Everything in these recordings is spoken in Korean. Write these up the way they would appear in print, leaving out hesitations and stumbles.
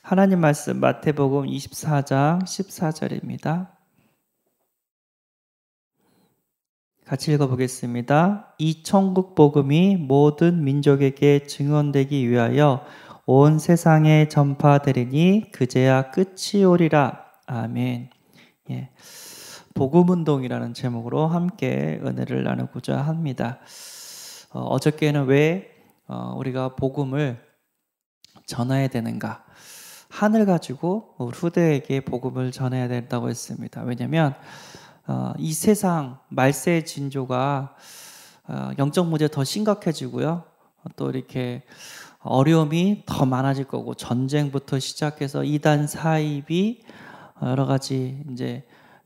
하나님 말씀 마태복음 24장 14절입니다. 같이 읽어보겠습니다. 이 천국 복음이 모든 민족에게 증언되기 위하여 온 세상에 전파되리니 그제야 끝이 오리라. 아멘. 예. 복음운동이라는 제목으로 함께 은혜를 나누고자 합니다. 어저께는 왜 우리가 복음을 전해야 되는가? 한을 가지고 우리 후대에게 복음을 전해야 된다고 했습니다. 왜냐하면 이 세상 말세의 징조가 영적 문제 더 심각해지고요. 또 이렇게 어려움이 더 많아질 거고, 전쟁부터 시작해서 이단 사입이 여러 가지 이제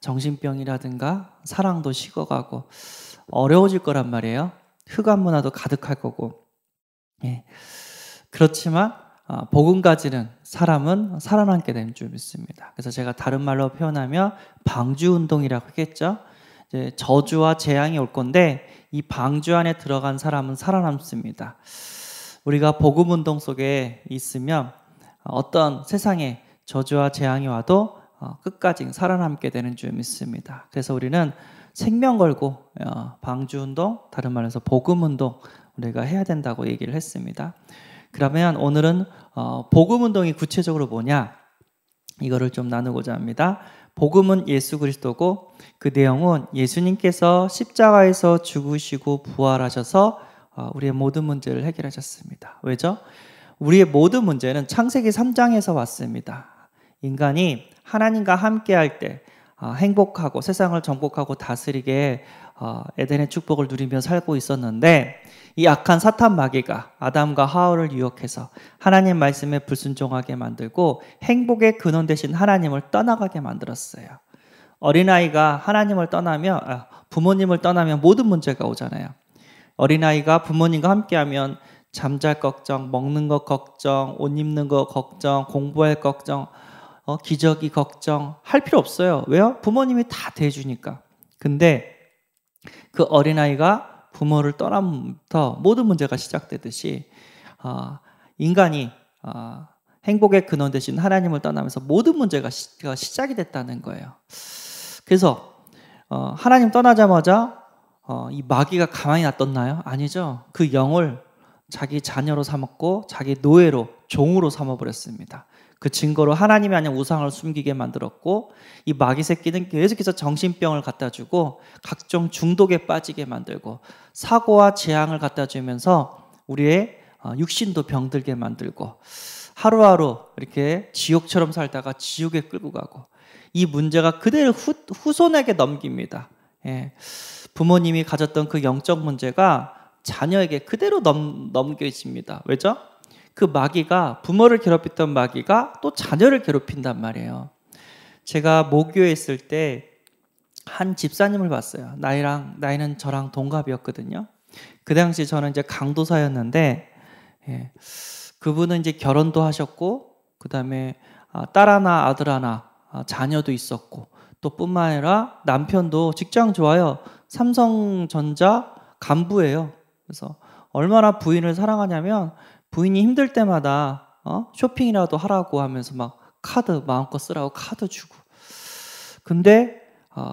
정신병이라든가 사랑도 식어가고 어려워질 거란 말이에요. 흑암 문화도 가득할 거고. 예. 그렇지만 복음 가지는 사람은 살아남게 되는 줄 믿습니다. 그래서 제가 다른 말로 표현하면 방주 운동이라고 하겠죠. 이제 저주와 재앙이 올 건데 이 방주 안에 들어간 사람은 살아남습니다. 우리가 복음 운동 속에 있으면 어떤 세상에 저주와 재앙이 와도 끝까지 살아남게 되는 줄 믿습니다. 그래서 우리는 생명 걸고 방주 운동, 다른 말로 해서 복음 운동 우리가 해야 된다고 얘기를 했습니다. 그러면 오늘은 복음 운동이 구체적으로 뭐냐? 이거를 좀 나누고자 합니다. 복음은 예수 그리스도고 그 내용은 예수님께서 십자가에서 죽으시고 부활하셔서 우리의 모든 문제를 해결하셨습니다. 왜죠? 우리의 모든 문제는 창세기 3장에서 왔습니다. 인간이 하나님과 함께할 때 행복하고 세상을 정복하고 다스리게 에덴의 축복을 누리며 살고 있었는데 이 악한 사탄 마귀가 아담과 하와를 유혹해서 하나님 말씀에 불순종하게 만들고 행복의 근원 되신 하나님을 떠나가게 만들었어요. 어린아이가 하나님을 떠나면 부모님을 떠나면 모든 문제가 오잖아요. 어린아이가 부모님과 함께하면 잠잘 걱정, 먹는 것 걱정, 옷 입는 것 걱정, 공부할 걱정, 기저귀 걱정 할 필요 없어요. 왜요? 부모님이 다 대해주니까. 근데 그 어린아이가 부모를 떠나면부터 모든 문제가 시작되듯이 인간이 행복의 근원 되신 하나님을 떠나면서 모든 문제가 시작이 됐다는 거예요. 그래서 하나님 떠나자마자 이 마귀가 가만히 놔뒀나요? 아니죠. 그 영을 자기 자녀로 삼았고 자기 노예로 종으로 삼아버렸습니다. 그 증거로 하나님이 아닌 우상을 숨기게 만들었고 이 마귀 새끼는 계속해서 정신병을 갖다 주고 각종 중독에 빠지게 만들고 사고와 재앙을 갖다 주면서 우리의 육신도 병들게 만들고 하루하루 이렇게 지옥처럼 살다가 지옥에 끌고 가고 이 문제가 그대로 후손에게 넘깁니다. 예. 부모님이 가졌던 그 영적 문제가 자녀에게 그대로 넘겨집니다. 왜죠? 그 마귀가 부모를 괴롭혔던 마귀가 또 자녀를 괴롭힌단 말이에요. 제가 모교에 있을 때 한 집사님을 봤어요. 나이는 저랑 동갑이었거든요. 그 당시 저는 이제 강도사였는데 그분은 이제 결혼도 하셨고 그 다음에 딸 하나 아들 하나 자녀도 있었고 또 뿐만 아니라 남편도 직장 좋아요. 삼성전자 간부예요. 그래서 얼마나 부인을 사랑하냐면 부인이 힘들 때마다 쇼핑이라도 하라고 하면서 막 카드 마음껏 쓰라고 카드 주고. 근데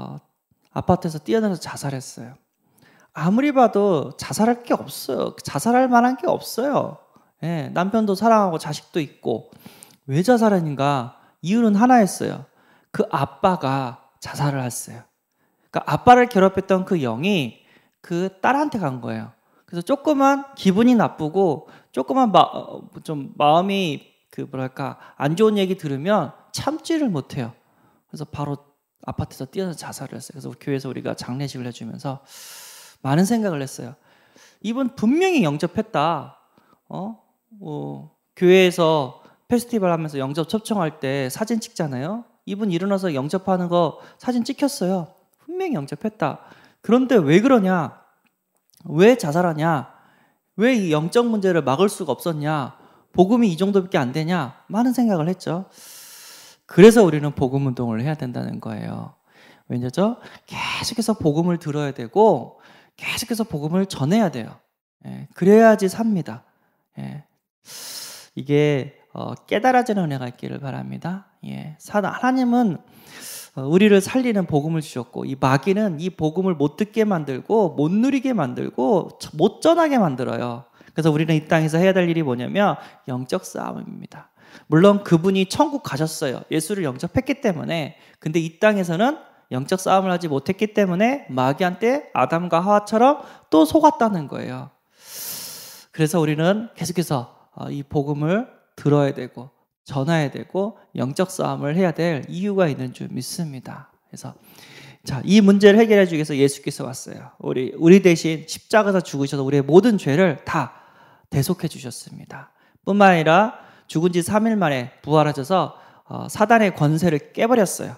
아파트에서 뛰어내려서 자살했어요. 아무리 봐도 자살할 게 없어요. 자살할 만한 게 없어요. 예, 남편도 사랑하고 자식도 있고. 왜 자살했는가? 이유는 하나였어요. 그 아빠가 자살을 했어요. 그러니까 아빠를 괴롭혔던 그 영이 그 딸한테 간 거예요. 그래서 조금만 기분이 나쁘고 조금만 좀 마음이 안 좋은 얘기 들으면 참지를 못해요. 그래서 바로 아파트에서 뛰어서 자살을 했어요. 그래서 교회에서 우리가 장례식을 해주면서 많은 생각을 했어요. 이분 분명히 영접했다. 교회에서 페스티벌 하면서 영접 초청할 때 사진 찍잖아요. 이분 일어나서 영접하는 거 사진 찍혔어요. 분명히 영접했다. 그런데 왜 그러냐? 왜 자살하냐? 왜 이 영적 문제를 막을 수가 없었냐? 복음이 이 정도밖에 안 되냐? 많은 생각을 했죠. 그래서 우리는 복음 운동을 해야 된다는 거예요. 왜냐죠? 계속해서 복음을 들어야 되고 계속해서 복음을 전해야 돼요. 그래야지 삽니다. 이게 깨달아지는 은혜가 있기를 바랍니다. 예, 하나님은 우리를 살리는 복음을 주셨고, 이 마귀는 이 복음을 못 듣게 만들고 못 누리게 만들고 못 전하게 만들어요. 그래서 우리는 이 땅에서 해야 될 일이 뭐냐면 영적 싸움입니다. 물론 그분이 천국 가셨어요. 예수를 영접했기 때문에. 근데 이 땅에서는 영적 싸움을 하지 못했기 때문에 마귀한테 아담과 하와처럼 또 속았다는 거예요. 그래서 우리는 계속해서 이 복음을 들어야 되고 전해야 되고 영적 싸움을 해야 될 이유가 있는 줄 믿습니다. 그래서 자, 이 문제를 해결해 주기 위해서 예수께서 왔어요. 우리 대신 십자가에서 죽으셔서 우리의 모든 죄를 다 대속해 주셨습니다. 뿐만 아니라 죽은 지 3일 만에 부활하셔서 사단의 권세를 깨버렸어요.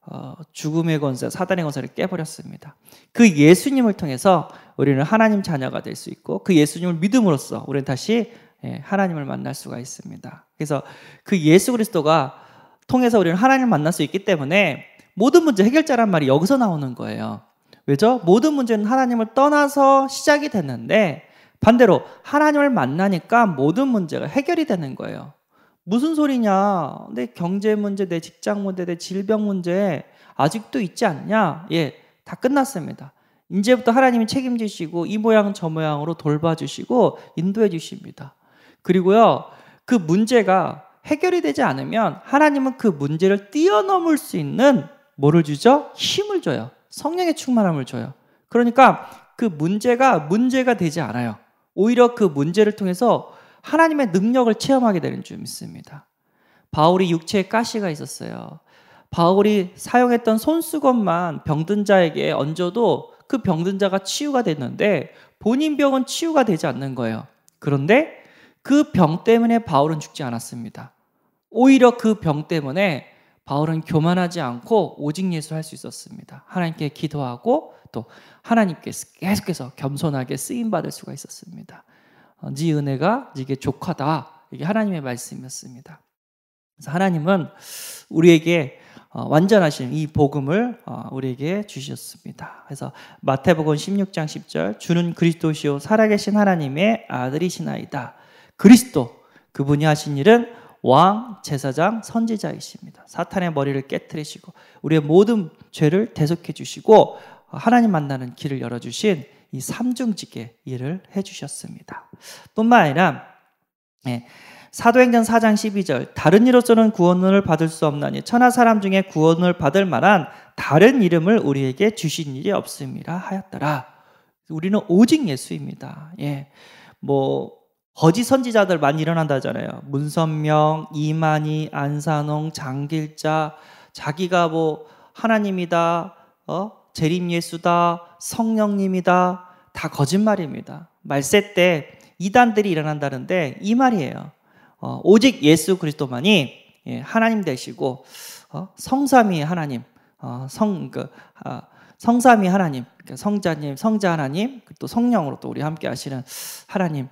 죽음의 권세, 사단의 권세를 깨버렸습니다. 그 예수님을 통해서 우리는 하나님 자녀가 될 수 있고, 그 예수님을 믿음으로써 우리는 다시 하나님을 만날 수가 있습니다. 그래서 그 예수 그리스도가 통해서 우리는 하나님을 만날 수 있기 때문에 모든 문제 해결자란 말이 여기서 나오는 거예요. 왜죠? 모든 문제는 하나님을 떠나서 시작이 됐는데 반대로 하나님을 만나니까 모든 문제가 해결이 되는 거예요. 무슨 소리냐? 내 경제 문제, 내 직장 문제, 내 질병 문제 아직도 있지 않냐? 예, 다 끝났습니다. 이제부터 하나님이 책임지시고 이 모양 저 모양으로 돌봐주시고 인도해 주십니다. 그리고요, 그 문제가 해결이 되지 않으면 하나님은 그 문제를 뛰어넘을 수 있는 뭐를 주죠? 힘을 줘요. 성령의 충만함을 줘요. 그러니까 그 문제가 되지 않아요. 오히려 그 문제를 통해서 하나님의 능력을 체험하게 되는 줄 믿습니다. 바울이 육체에 가시가 있었어요. 바울이 사용했던 손수건만 병든 자에게 얹어도 그 병든 자가 치유가 됐는데 본인 병은 치유가 되지 않는 거예요. 그런데 그 병 때문에 바울은 죽지 않았습니다. 오히려 그 병 때문에 바울은 교만하지 않고 오직 예수 할 수 있었습니다. 하나님께 기도하고 또 하나님께 계속해서 겸손하게 쓰임받을 수가 있었습니다. 네 은혜가 네게 족하다. 이게 하나님의 말씀이었습니다. 그래서 하나님은 우리에게 완전하신 이 복음을 우리에게 주셨습니다. 그래서 마태복음 16장 10절 주는 그리스도시요 살아계신 하나님의 아들이시나이다. 그리스도 그분이 하신 일은 왕, 제사장, 선지자이십니다. 사탄의 머리를 깨트리시고 우리의 모든 죄를 대속해 주시고 하나님 만나는 길을 열어주신 이 삼중직의 일을 해주셨습니다. 뿐만 아니라 사도행전 4장 12절 다른 이로서는 구원을 받을 수 없나니 천하 사람 중에 구원을 받을 만한 다른 이름을 우리에게 주신 일이 없음이라 하였더라. 우리는 오직 예수입니다. 거짓 선지자들 많이 일어난다잖아요. 문선명, 이만희, 안산홍, 장길자, 자기가 하나님이다, 재림 예수다, 성령님이다, 다 거짓말입니다. 말세 때 이단들이 일어난다는데 이 말이에요. 오직 예수 그리스도만이 하나님 되시고 성삼위 하나님, 성삼위 하나님, 성자님, 성자 하나님, 또 성령으로 또 우리 함께 하시는 하나님,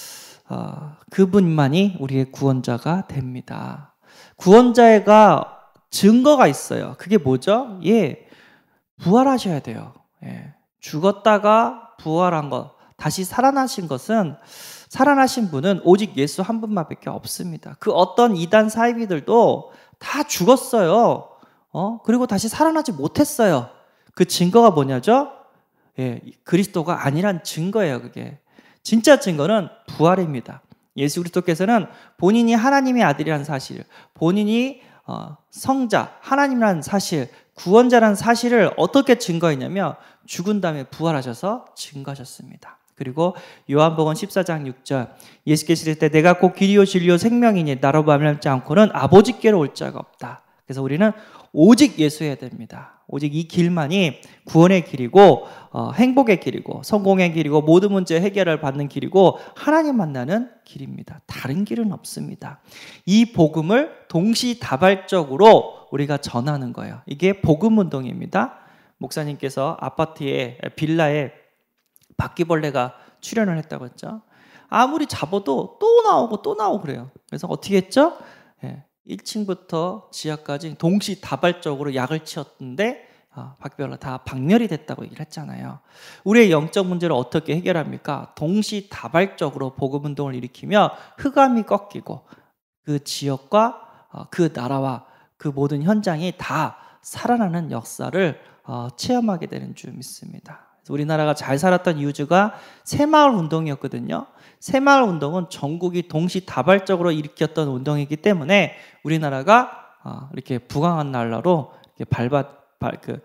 그분만이 우리의 구원자가 됩니다. 구원자가 증거가 있어요. 그게 뭐죠? 부활하셔야 돼요. 죽었다가 부활한 것, 다시 살아나신 것은, 살아나신 분은 오직 예수 한 분만밖에 없습니다. 그 어떤 이단 사이비들도 다 죽었어요. 그리고 다시 살아나지 못했어요. 그 증거가 뭐냐죠? 그리스도가 아니란 증거예요. 그게 진짜 증거는 부활입니다. 예수 그리스도께서는 본인이 하나님의 아들이라는 사실, 본인이 성자, 하나님이라는 사실, 구원자라는 사실을 어떻게 증거했냐면 죽은 다음에 부활하셔서 증거하셨습니다. 그리고 요한복음 14장 6절 예수께서 이르시되 내가 곧 길이요 진리요 생명이니 나로 말미암지 않고는 아버지께로 올 자가 없다. 그래서 우리는 오직 예수여야 됩니다. 오직 이 길만이 구원의 길이고 행복의 길이고 성공의 길이고 모든 문제 해결을 받는 길이고 하나님 만나는 길입니다. 다른 길은 없습니다. 이 복음을 동시다발적으로 우리가 전하는 거예요. 이게 복음운동입니다. 목사님께서 아파트에 빌라에 바퀴벌레가 출현을 했다고 했죠. 아무리 잡아도 또 나오고 그래요. 그래서 어떻게 했죠? 1층부터 지하까지 동시다발적으로 약을 치었는데 바퀴벌레가 다 박멸이 됐다고 얘기를 했잖아요. 우리의 영적 문제를 어떻게 해결합니까? 동시다발적으로 복음운동을 일으키며 흑암이 꺾이고 그 지역과 그 나라와 그 모든 현장이 다 살아나는 역사를 체험하게 되는 줄 믿습니다. 우리나라가 잘 살았던 이유가 새마을 운동이었거든요. 새마을 운동은 전국이 동시다발적으로 일으켰던 운동이기 때문에 우리나라가 이렇게 부강한 나라로 이렇게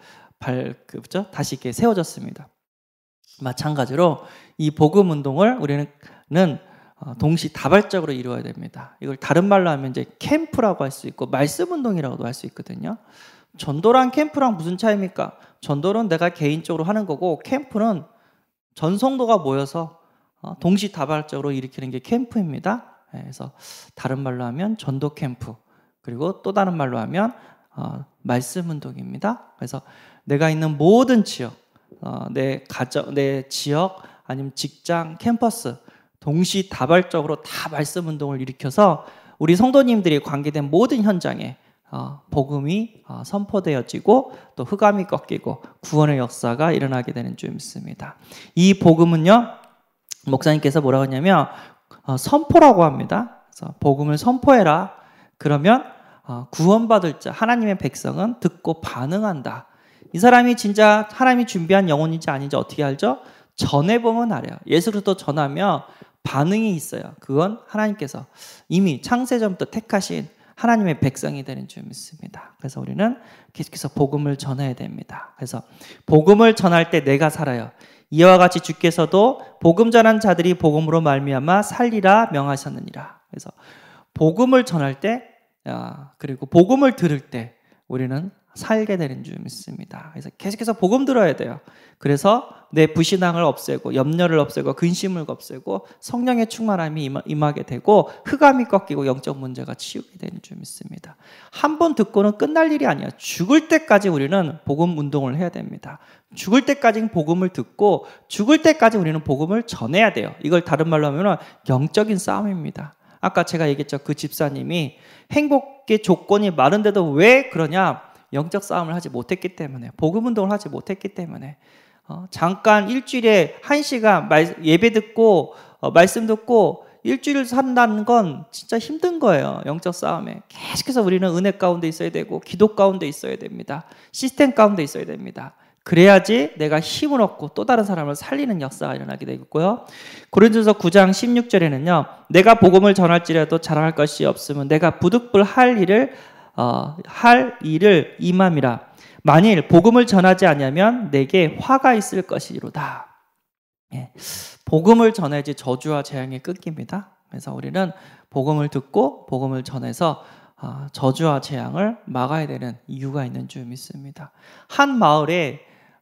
다시 이렇게 세워졌습니다. 마찬가지로 이 복음 운동을 우리는 동시다발적으로 이루어야 됩니다. 이걸 다른 말로 하면 이제 캠프라고 할 수 있고 말씀 운동이라고도 할 수 있거든요. 전도랑 캠프랑 무슨 차이입니까? 전도는 내가 개인적으로 하는 거고 캠프는 전 성도가 모여서 동시다발적으로 일으키는 게 캠프입니다. 그래서 다른 말로 하면 전도 캠프, 그리고 또 다른 말로 하면 말씀 운동입니다. 그래서 내가 있는 모든 지역, 내 가정, 내 지역, 아니면 직장, 캠퍼스 동시다발적으로 다 말씀 운동을 일으켜서 우리 성도님들이 관계된 모든 현장에 복음이 선포되어지고 또 흑암이 꺾이고 구원의 역사가 일어나게 되는 줄 믿습니다. 이 복음은요, 목사님께서 뭐라고 하냐면 선포라고 합니다. 그래서 복음을 선포해라. 그러면 구원받을 자, 하나님의 백성은 듣고 반응한다. 이 사람이 진짜 하나님이 준비한 영혼인지 아닌지 어떻게 알죠? 전해보면 알아요. 예수 그리스도 전하면 반응이 있어요. 그건 하나님께서 이미 창세전부터 택하신 하나님의 백성이 되는 줄 믿습니다. 그래서 우리는 계속해서 복음을 전해야 됩니다. 그래서 복음을 전할 때 내가 살아요. 이와 같이 주께서도 복음 전한 자들이 복음으로 말미암아 살리라 명하셨느니라. 그래서 복음을 전할 때 그리고 복음을 들을 때 우리는 살게 되는 줄 믿습니다. 그래서 계속해서 복음 들어야 돼요. 그래서 내 불신앙을 없애고 염려를 없애고 근심을 없애고 성령의 충만함이 임하게 되고 흑암이 꺾이고 영적 문제가 치유게 되는 줄 믿습니다. 한 번 듣고는 끝날 일이 아니야. 죽을 때까지 우리는 복음 운동을 해야 됩니다. 죽을 때까지 복음을 듣고 죽을 때까지 우리는 복음을 전해야 돼요. 이걸 다른 말로 하면 영적인 싸움입니다. 아까 제가 얘기했죠. 그 집사님이 행복의 조건이 많은데도 왜 그러냐? 영적 싸움을 하지 못했기 때문에, 복음 운동을 하지 못했기 때문에, 잠깐 일주일에 1시간 예배 듣고 말씀 듣고 일주일 산다는 건 진짜 힘든 거예요. 영적 싸움에 계속해서 우리는 은혜 가운데 있어야 되고 기도 가운데 있어야 됩니다. 시스템 가운데 있어야 됩니다. 그래야지 내가 힘을 얻고 또 다른 사람을 살리는 역사가 일어나게 되겠고요. 고린도서 9장 16절에는요. 내가 복음을 전할지라도 자랑할 것이 없으면 내가 부득불 할 일을 임함이라. 만일 복음을 전하지 않으면 내게 화가 있을 것이로다. 복음을 전해야지 저주와 재앙이 끊깁니다. 그래서 우리는 복음을 듣고 복음을 전해서 저주와 재앙을 막아야 되는 이유가 있는 줄 믿습니다. 한 마을에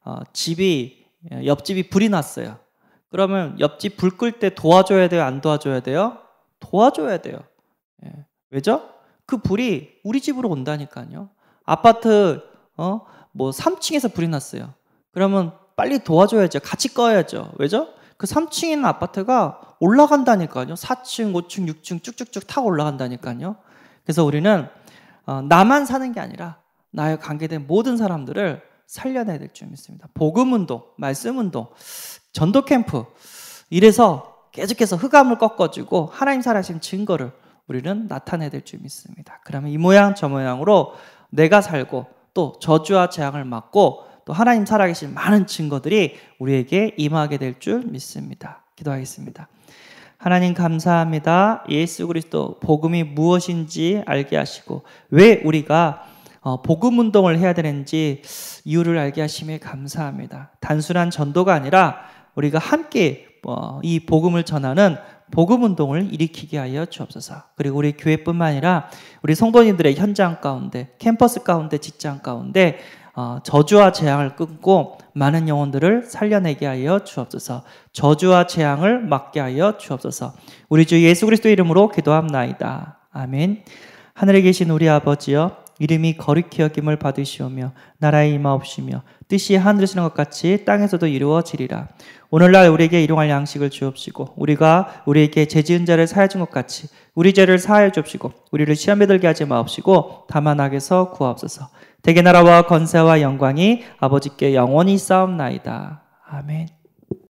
옆집이 불이 났어요. 그러면 옆집 불 끌 때 도와줘야 돼요? 안 도와줘야 돼요? 도와줘야 돼요. 왜죠? 그 불이 우리 집으로 온다니까요. 아파트 3층에서 불이 났어요. 그러면 빨리 도와줘야죠. 같이 꺼야죠. 왜죠? 그 3층에 있는 아파트가 올라간다니까요. 4층, 5층, 6층 쭉쭉쭉 타고 올라간다니까요. 그래서 우리는 나만 사는 게 아니라 나에 관계된 모든 사람들을 살려내야 될 줄 믿습니다. 복음 운동, 말씀 운동, 전도 캠프, 이래서 계속해서 흑암을 꺾어주고 하나님 살아신 증거를 우리는 나타내야 될 줄 믿습니다. 그러면 이 모양 저 모양으로 내가 살고 또 저주와 재앙을 막고 또 하나님 살아계신 많은 증거들이 우리에게 임하게 될 줄 믿습니다. 기도하겠습니다. 하나님 감사합니다. 예수 그리스도 복음이 무엇인지 알게 하시고 왜 우리가 복음 운동을 해야 되는지 이유를 알게 하심에 감사합니다. 단순한 전도가 아니라 우리가 함께 이 복음을 전하는 복음 운동을 일으키게 하여 주옵소서. 그리고 우리 교회뿐만 아니라 우리 성도님들의 현장 가운데, 캠퍼스 가운데, 직장 가운데 저주와 재앙을 끊고 많은 영혼들을 살려내게 하여 주옵소서. 저주와 재앙을 막게 하여 주옵소서. 우리 주 예수 그리스도 이름으로 기도합나이다. 아멘. 하늘에 계신 우리 아버지여, 이름이 거룩히 여김을 받으시오며 나라의 임하옵시며 뜻이 하늘에서 것 같이 땅에서도 이루어지리라. 오늘날 우리에게 일용할 양식을 주옵시고 우리가 우리에게 죄지은 자를 사하여 준 것 같이 우리 죄를 사하여 주옵시고 우리를 시험에 들게 하지 마옵시고 다만 악에서 구하옵소서. 대개 나라와 권세와 영광이 아버지께 영원히 싸움나이다. 아멘.